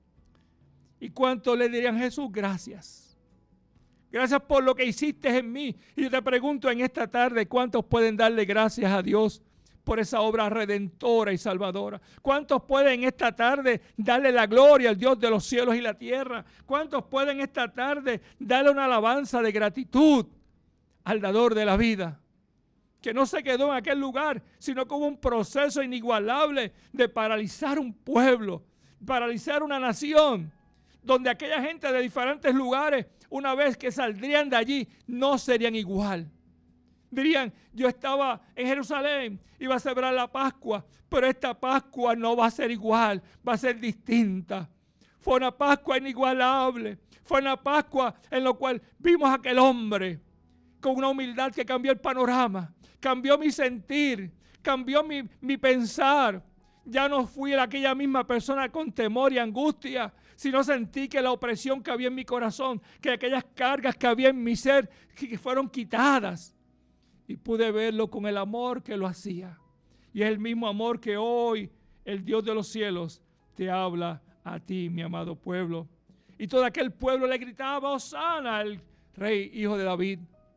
¿Y cuántos le dirían: Jesús, gracias? Gracias por lo que hiciste en mí. Y yo te pregunto en esta tarde, ¿cuántos pueden darle gracias a Dios por esa obra redentora y salvadora? ¿Cuántos pueden esta tarde darle la gloria al Dios de los cielos y la tierra? ¿Cuántos pueden esta tarde darle una alabanza de gratitud al dador de la vida? Que no se quedó en aquel lugar, sino que hubo un proceso inigualable de paralizar un pueblo, paralizar una nación, donde aquella gente de diferentes lugares, una vez que saldrían de allí, no serían igual. Dirían, yo estaba en Jerusalén, iba a celebrar la Pascua, pero esta Pascua no va a ser igual, va a ser distinta. Fue una Pascua inigualable, fue una Pascua en la cual vimos a aquel hombre con una humildad que cambió el panorama, cambió mi sentir, cambió mi, mi pensar. Ya no fui aquella misma persona con temor y angustia, sino sentí que la opresión que había en mi corazón, que aquellas cargas que había en mi ser, que fueron quitadas. Y pude verlo con el amor que lo hacía. Y es el mismo amor que hoy el Dios de los cielos te habla a ti, mi amado pueblo. Y todo aquel pueblo le gritaba, Hosana al Rey, Hijo de David.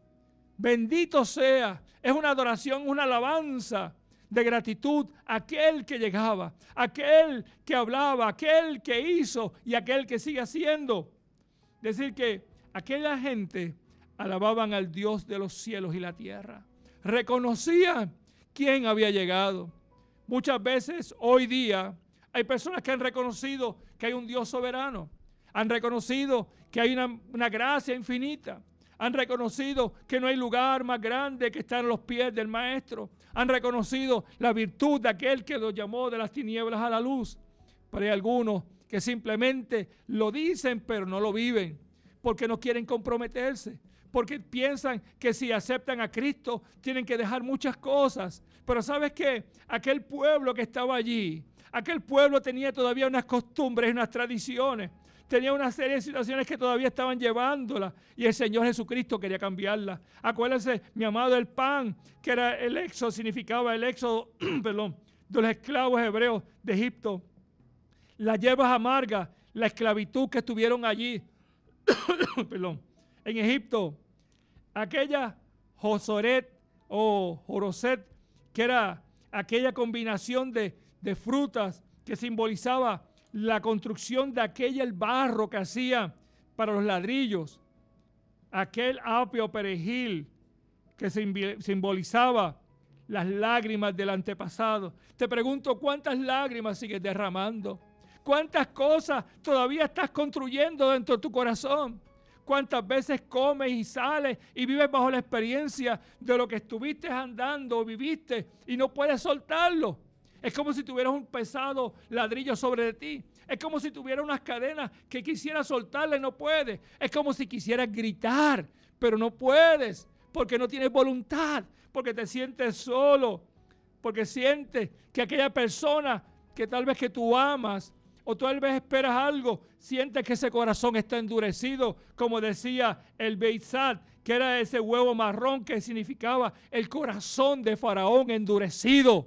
Bendito sea. Es una adoración, una alabanza de gratitud a aquel que llegaba, aquel que hablaba, aquel que hizo y aquel que sigue haciendo. Decir que aquella gente alababan al Dios de los cielos y la tierra. Reconocían quién había llegado. Muchas veces hoy día hay personas que han reconocido que hay un Dios soberano. Han reconocido que hay una, una gracia infinita. Han reconocido que no hay lugar más grande que estar a los pies del Maestro. Han reconocido la virtud de aquel que los llamó de las tinieblas a la luz. Pero hay algunos que simplemente lo dicen pero no lo viven, porque no quieren comprometerse, porque piensan que si aceptan a Cristo tienen que dejar muchas cosas. Pero ¿sabes qué? Aquel pueblo que estaba allí, aquel pueblo tenía todavía unas costumbres, unas tradiciones, tenía una serie de situaciones que todavía estaban llevándolas y el Señor Jesucristo quería cambiarlas. Acuérdense, mi amado, el pan, que era el éxodo, significaba el éxodo, perdón, de los esclavos hebreos de Egipto. Las hierbas amargas, la esclavitud que estuvieron allí, perdón, en Egipto. Aquella Josoret o Joroset, que era aquella combinación de, de frutas que simbolizaba la construcción de aquel el barro que hacía para los ladrillos. Aquel apio perejil que simbolizaba las lágrimas del antepasado. Te pregunto, ¿cuántas lágrimas sigues derramando? ¿Cuántas cosas todavía estás construyendo dentro de tu corazón? ¿Cuántas veces comes y sales y vives bajo la experiencia de lo que estuviste andando o viviste y no puedes soltarlo? Es como si tuvieras un pesado ladrillo sobre de ti. Es como si tuvieras unas cadenas que quisieras soltarle y no puedes. Es como si quisieras gritar, pero no puedes porque no tienes voluntad, porque te sientes solo, porque sientes que aquella persona que tal vez que tú amas o tal vez esperas algo, sientes que ese corazón está endurecido, como decía el Beitzad, que era ese huevo marrón que significaba el corazón de Faraón endurecido.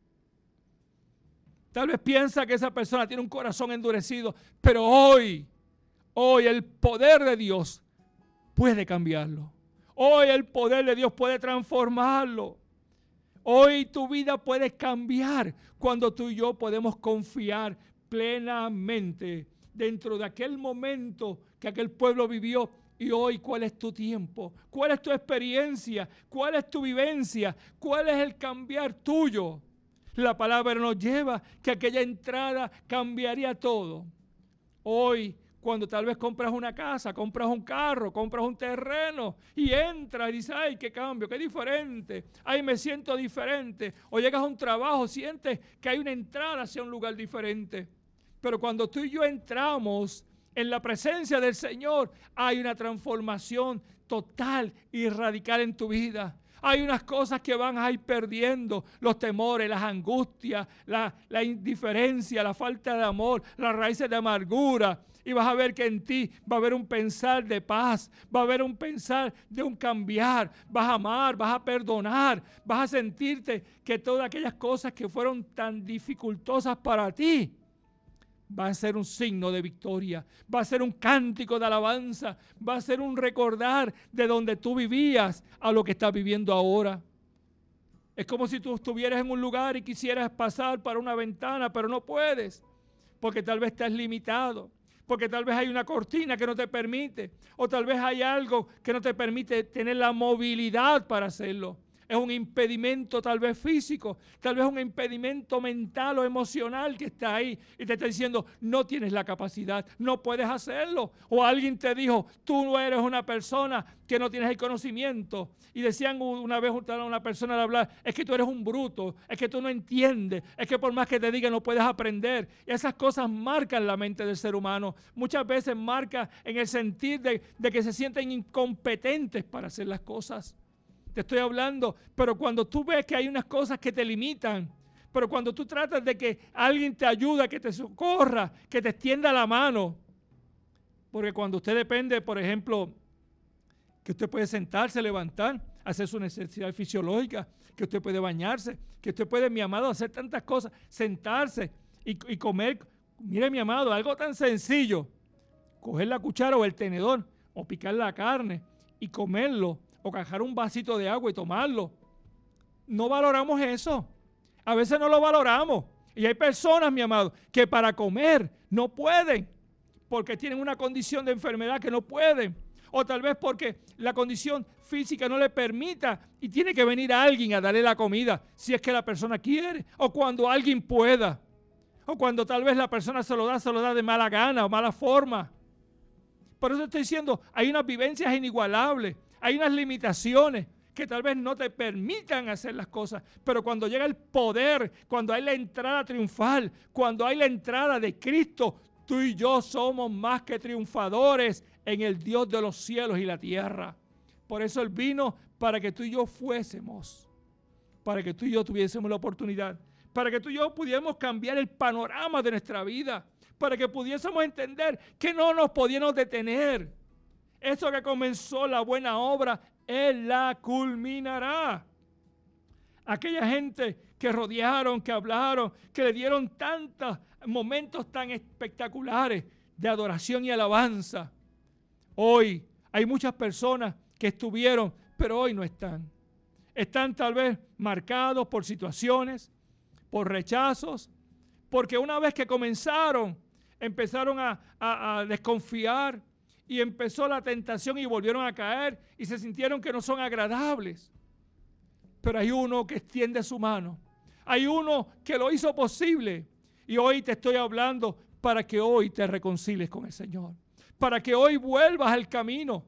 Tal vez piensa que esa persona tiene un corazón endurecido, pero hoy, hoy el poder de Dios puede cambiarlo. Hoy el poder de Dios puede transformarlo. Hoy tu vida puede cambiar cuando tú y yo podemos confiar plenamente dentro de aquel momento que aquel pueblo vivió. Y hoy, ¿cuál es tu tiempo? ¿Cuál es tu experiencia? ¿Cuál es tu vivencia? ¿Cuál es el cambiar tuyo? La palabra nos lleva que aquella entrada cambiaría todo. Hoy, cuando tal vez compras una casa, compras un carro, compras un terreno y entras y dices, ay, qué cambio, qué diferente, ay, me siento diferente. O llegas a un trabajo, sientes que hay una entrada hacia un lugar diferente. Pero cuando tú y yo entramos en la presencia del Señor, hay una transformación total y radical en tu vida. Hay unas cosas que van a ir perdiendo, los temores, las angustias, la, la indiferencia, la falta de amor, las raíces de amargura. Y vas a ver que en ti va a haber un pensar de paz, va a haber un pensar de un cambiar. Vas a amar, vas a perdonar, vas a sentirte que todas aquellas cosas que fueron tan dificultosas para ti, va a ser un signo de victoria, va a ser un cántico de alabanza, va a ser un recordar de donde tú vivías a lo que estás viviendo ahora. Es como si tú estuvieras en un lugar y quisieras pasar para una ventana, pero no puedes, porque tal vez estás limitado, porque tal vez hay una cortina que no te permite, o tal vez hay algo que no te permite tener la movilidad para hacerlo. es un impedimento tal vez físico, tal vez un impedimento mental o emocional que está ahí y te está diciendo, no tienes la capacidad, no puedes hacerlo. O alguien te dijo, tú no eres una persona que no tienes el conocimiento. Y decían una vez a una persona al hablar, es que tú eres un bruto, es que tú no entiendes, es que por más que te diga no puedes aprender. Y esas cosas marcan la mente del ser humano. Muchas veces marca en el sentido de, de que se sienten incompetentes para hacer las cosas. Te estoy hablando, pero cuando tú ves que hay unas cosas que te limitan, pero cuando tú tratas de que alguien te ayude, que te socorra, que te extienda la mano, porque cuando usted depende, por ejemplo, que usted puede sentarse, levantar, hacer su necesidad fisiológica, que usted puede bañarse, que usted puede, mi amado, hacer tantas cosas, sentarse y, y comer. Mire, mi amado, algo tan sencillo, coger la cuchara o el tenedor o picar la carne y comerlo, o cajar un vasito de agua y tomarlo. No valoramos eso. A veces no lo valoramos. Y hay personas, mi amado, que para comer no pueden, porque tienen una condición de enfermedad que no pueden. O tal vez porque la condición física no le permita y tiene que venir alguien a darle la comida, si es que la persona quiere, o cuando alguien pueda. O cuando tal vez la persona se lo da, se lo da de mala gana o mala forma. Por eso estoy diciendo, hay unas vivencias inigualables. Hay unas limitaciones que tal vez no te permitan hacer las cosas, pero cuando llega el poder, cuando hay la entrada triunfal, cuando hay la entrada de Cristo, tú y yo somos más que triunfadores en el Dios de los cielos y la tierra. Por eso Él vino para que tú y yo fuésemos, para que tú y yo tuviésemos la oportunidad, para que tú y yo pudiéramos cambiar el panorama de nuestra vida, para que pudiésemos entender que no nos podíamos detener. Eso que comenzó la buena obra, Él la culminará. Aquella gente que rodearon, que hablaron, que le dieron tantos momentos tan espectaculares de adoración y alabanza. Hoy hay muchas personas que estuvieron, pero hoy no están. Están tal vez marcados por situaciones, por rechazos, porque una vez que comenzaron, empezaron a, a, a desconfiar, y empezó la tentación y volvieron a caer y se sintieron que no son agradables. Pero hay uno que extiende su mano. Hay uno que lo hizo posible. Y hoy te estoy hablando para que hoy te reconcilies con el Señor. Para que hoy vuelvas al camino.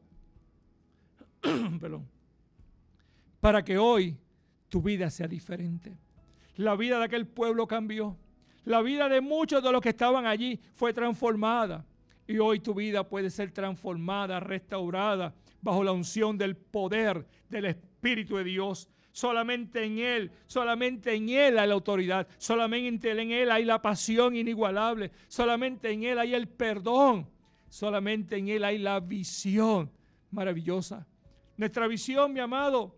Perdón. Para que hoy tu vida sea diferente. La vida de aquel pueblo cambió. La vida de muchos de los que estaban allí fue transformada. Y hoy tu vida puede ser transformada, restaurada, bajo la unción del poder del Espíritu de Dios. Solamente en Él, solamente en Él hay la autoridad. Solamente en Él hay la pasión inigualable. Solamente en Él hay el perdón. Solamente en Él hay la visión maravillosa. Nuestra visión, mi amado,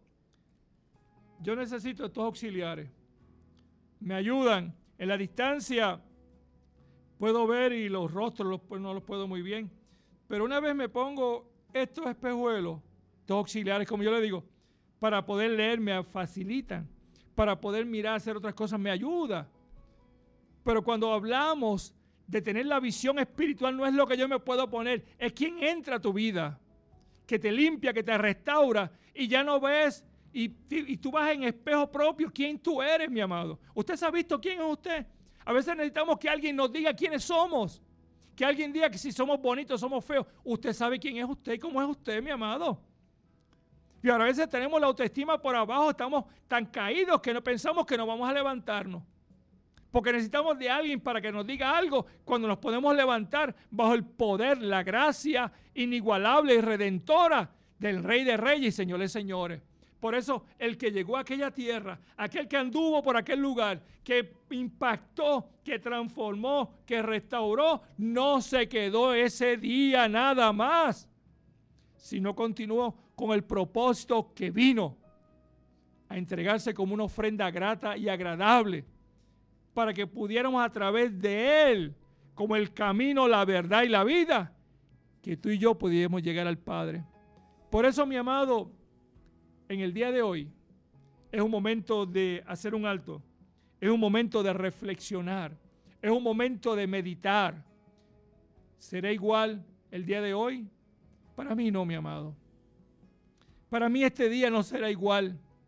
yo necesito estos auxiliares. Me ayudan en la distancia. Puedo ver y los rostros los, pues no los puedo muy bien. Pero una vez me pongo estos espejuelos, estos auxiliares, como yo le digo, para poder leer me facilitan. Para poder mirar, hacer otras cosas me ayuda. Pero cuando hablamos de tener la visión espiritual, no es lo que yo me puedo poner. Es quien entra a tu vida, que te limpia, que te restaura y ya no ves. Y, y tú vas en espejo propio quién tú eres, mi amado. ¿Usted se ha visto quién es usted? A veces necesitamos que alguien nos diga quiénes somos. Que alguien diga que si somos bonitos, somos feos. Usted sabe quién es usted y cómo es usted, mi amado. Y ahora a veces tenemos la autoestima por abajo, estamos tan caídos que no pensamos que no vamos a levantarnos. Porque necesitamos de alguien para que nos diga algo cuando nos podemos levantar bajo el poder, la gracia inigualable y redentora del Rey de Reyes y Señor de Señores. Por eso el que llegó a aquella tierra, aquel que anduvo por aquel lugar, que impactó, que transformó, que restauró, no se quedó ese día nada más, sino continuó con el propósito que vino a entregarse como una ofrenda grata y agradable para que pudiéramos a través de Él, como el camino, la verdad y la vida, que tú y yo pudiéramos llegar al Padre. Por eso, mi amado, en el día de hoy es un momento de hacer un alto, es un momento de reflexionar, es un momento de meditar. ¿Será igual el día de hoy? Para mí no, mi amado. Para mí este día no será igual,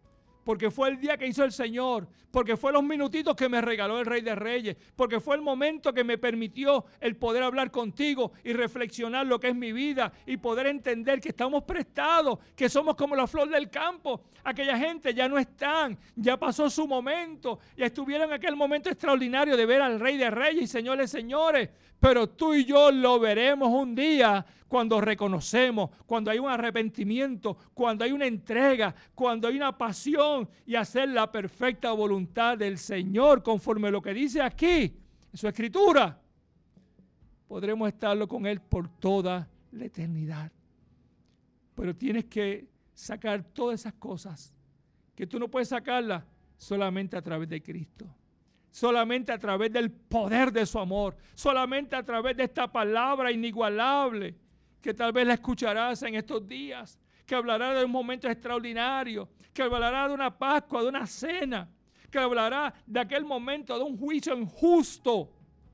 porque fue el día que hizo el Señor, porque fue los minutitos que me regaló el Rey de Reyes, porque fue el momento que me permitió el poder hablar contigo y reflexionar lo que es mi vida y poder entender que estamos prestados, que somos como la flor del campo. Aquella gente ya no están, ya pasó su momento, ya estuvieron en aquel momento extraordinario de ver al Rey de Reyes y Señores, señores, pero tú y yo lo veremos un día cuando reconocemos, cuando hay un arrepentimiento, cuando hay una entrega, cuando hay una pasión y hacer la perfecta voluntad del Señor conforme a lo que dice aquí en su Escritura. Podremos estarlo con Él por toda la eternidad. Pero tienes que sacar todas esas cosas que tú no puedes sacarlas solamente a través de Cristo. Solamente a través del poder de su amor, solamente a través de esta palabra inigualable que tal vez la escucharás en estos días, que hablará de un momento extraordinario, que hablará de una Pascua, de una cena, que hablará de aquel momento de un juicio injusto,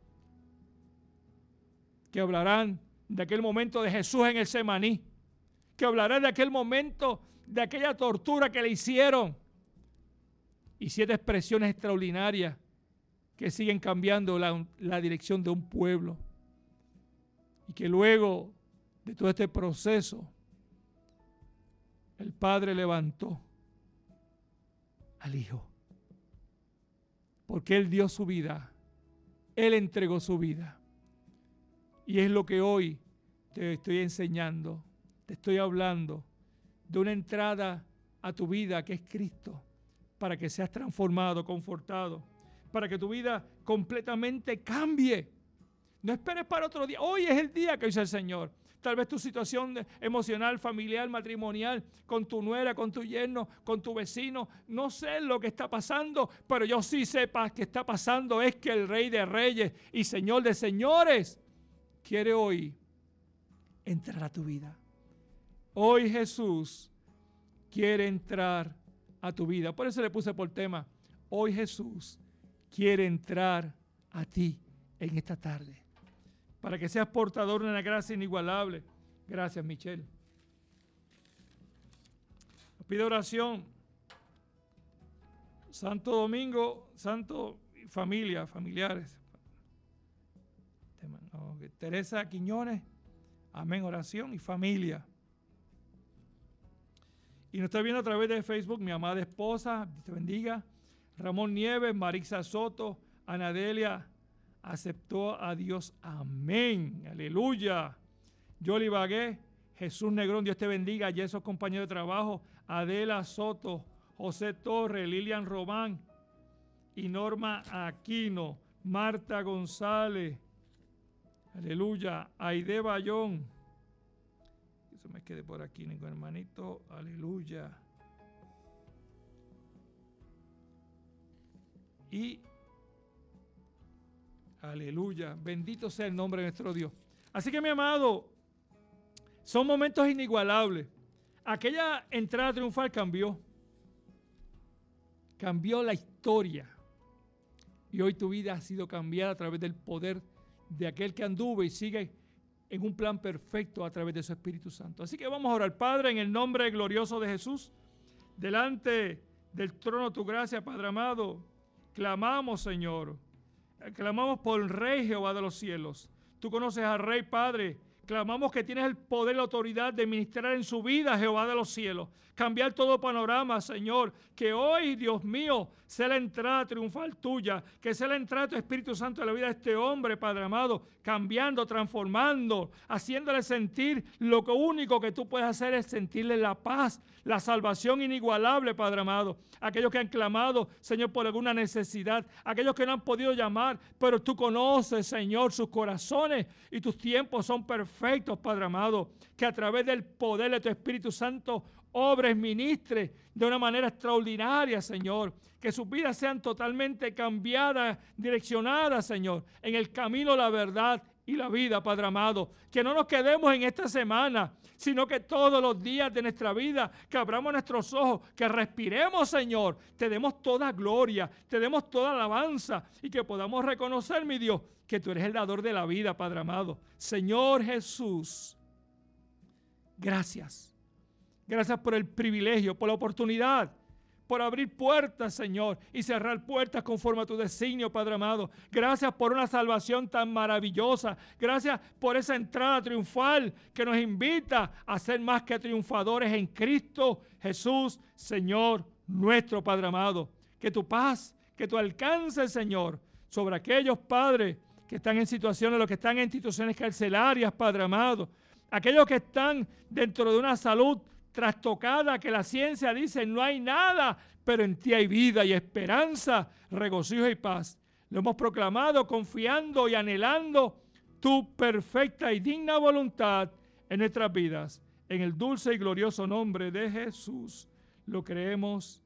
que hablarán de aquel momento de Jesús en el Semaní, que hablará de aquel momento de aquella tortura que le hicieron y siete expresiones extraordinarias que siguen cambiando la, la dirección de un pueblo y que luego de todo este proceso el Padre levantó al Hijo porque Él dio su vida, Él entregó su vida y es lo que hoy te estoy enseñando, te estoy hablando de una entrada a tu vida que es Cristo para que seas transformado, confortado, para que tu vida completamente cambie. No esperes para otro día. Hoy es el día que hizo el Señor. Tal vez tu situación emocional, familiar, matrimonial, con tu nuera, con tu yerno, con tu vecino, no sé lo que está pasando, pero yo sí sepa que está pasando es que el Rey de Reyes y Señor de Señores quiere hoy entrar a tu vida. Hoy Jesús quiere entrar a tu vida. Por eso le puse por tema, hoy Jesús quiere entrar a ti en esta tarde, para que seas portador de una gracia inigualable. Gracias, Michelle. Os pido oración. Santo Domingo, Santo familia, familiares. Teresa Quiñones, amén, oración y familia. Y nos está viendo a través de Facebook mi amada esposa, Dios te bendiga. Ramón Nieves, Marisa Soto, Anadelia, aceptó a Dios, amén, aleluya. Yoli Bagué, Jesús Negrón, Dios te bendiga. Y esos compañeros de trabajo, Adela Soto, José Torres, Lilian Román y Norma Aquino, Marta González, aleluya. Aide Bayón, eso me quede por aquí, ningún hermanito, aleluya. Y aleluya, bendito sea el nombre de nuestro Dios. Así que mi amado, son momentos inigualables. Aquella entrada triunfal cambió, cambió la historia. Y hoy tu vida ha sido cambiada a través del poder de aquel que anduvo y sigue en un plan perfecto a través de su Espíritu Santo. Así que vamos a orar. Padre, en el nombre glorioso de Jesús, delante del trono de tu gracia, Padre amado, clamamos, Señor, clamamos por el Rey Jehová de los cielos. Tú conoces al Rey, Padre. Clamamos que tienes el poder y la autoridad de ministrar en su vida, Jehová de los cielos. Cambiar todo panorama, Señor. Que hoy, Dios mío, sea la entrada triunfal tuya. Que sea la entrada de tu Espíritu Santo en la vida de este hombre, Padre amado. Cambiando, transformando, haciéndole sentir lo que único que tú puedes hacer es sentirle la paz, la salvación inigualable, Padre amado. Aquellos que han clamado, Señor, por alguna necesidad. Aquellos que no han podido llamar, pero tú conoces, Señor, sus corazones y tus tiempos son perfectos, Padre amado. Que a través del poder de tu Espíritu Santo obres, ministres de una manera extraordinaria, Señor. Que sus vidas sean totalmente cambiadas, direccionadas, Señor, en el camino, la verdad y la vida, Padre amado. Que no nos quedemos en esta semana, sino que todos los días de nuestra vida, que abramos nuestros ojos, que respiremos, Señor, te demos toda gloria, te demos toda alabanza y que podamos reconocer, mi Dios, que tú eres el dador de la vida, Padre amado. Señor Jesús, gracias. Gracias por el privilegio, por la oportunidad, por abrir puertas, Señor, y cerrar puertas conforme a tu designio, Padre amado. Gracias por una salvación tan maravillosa. Gracias por esa entrada triunfal que nos invita a ser más que triunfadores en Cristo Jesús, Señor nuestro, Padre amado. Que tu paz, que tu alcance, Señor, sobre aquellos padres que están en situaciones, los que están en instituciones carcelarias, Padre amado. Aquellos que están dentro de una salud trastocada, que la ciencia dice no hay nada, pero en ti hay vida y esperanza, regocijo y paz. Lo hemos proclamado confiando y anhelando tu perfecta y digna voluntad en nuestras vidas. En el dulce y glorioso nombre de Jesús lo creemos.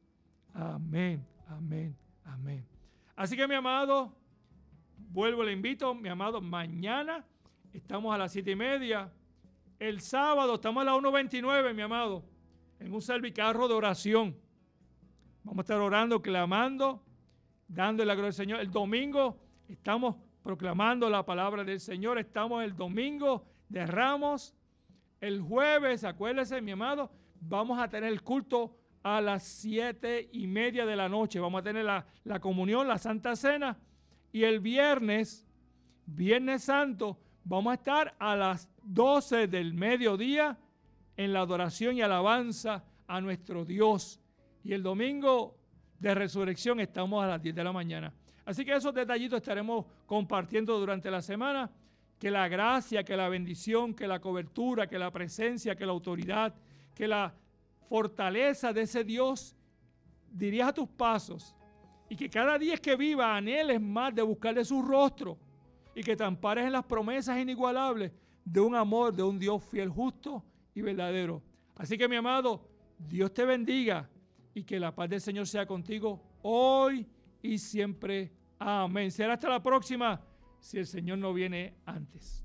Amén, amén, amén. Así que, mi amado, vuelvo, le invito, mi amado, mañana estamos a las siete y media. El sábado estamos a las una veintinueve, mi amado, en un servicarro de oración. Vamos a estar orando, clamando, dándole la gloria al Señor. El domingo estamos proclamando la palabra del Señor. Estamos el domingo de Ramos. El jueves, acuérdese, mi amado, vamos a tener el culto a las siete y media de la noche. Vamos a tener la, la comunión, la Santa Cena. Y el viernes, Viernes Santo, vamos a estar a las doce del mediodía en la adoración y alabanza a nuestro Dios. Y el domingo de resurrección estamos a las diez de la mañana. Así que esos detallitos estaremos compartiendo durante la semana. Que la gracia, que la bendición, que la cobertura, que la presencia, que la autoridad, que la fortaleza de ese Dios dirija tus pasos. Y que cada día que viva anheles más de buscarle su rostro. Y que te ampares en las promesas inigualables de un amor, de un Dios fiel, justo y verdadero. Así que, mi amado, Dios te bendiga y que la paz del Señor sea contigo hoy y siempre. Amén. Será hasta la próxima, si el Señor no viene antes.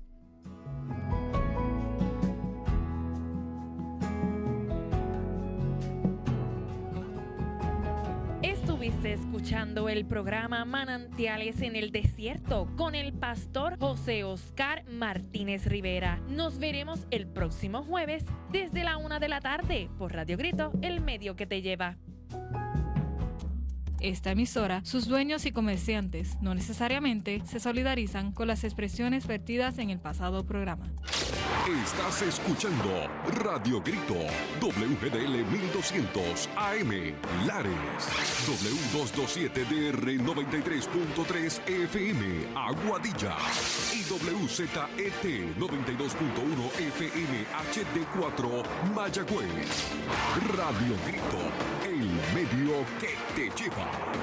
Estuviste escuchando el programa Manantiales en el Desierto con el pastor José Oscar Martínez Rivera. Nos veremos el próximo jueves desde la una de la tarde por Radio Grito, el medio que te lleva. Esta emisora, sus dueños y comerciantes no necesariamente se solidarizan con las expresiones vertidas en el pasado programa. Estás escuchando Radio Grito, W G D L mil doscientos A M, Lares, W doscientos veintisiete D R noventa y tres punto tres F M, Aguadilla, y W Z E T noventa y dos punto uno F M H D cuatro, Mayagüez. Radio Grito, el medio que te lleva.